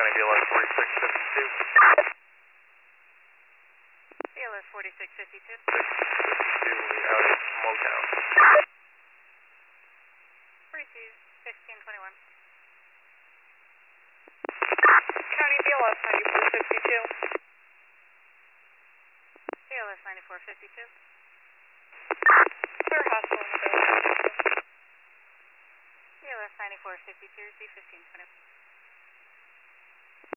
County BLS 4652. BLS 4652. 652 out of Motown. 1621. County BLS 9452. BLS 9452. Clear hospital in the building. BLS 9452, Z1520.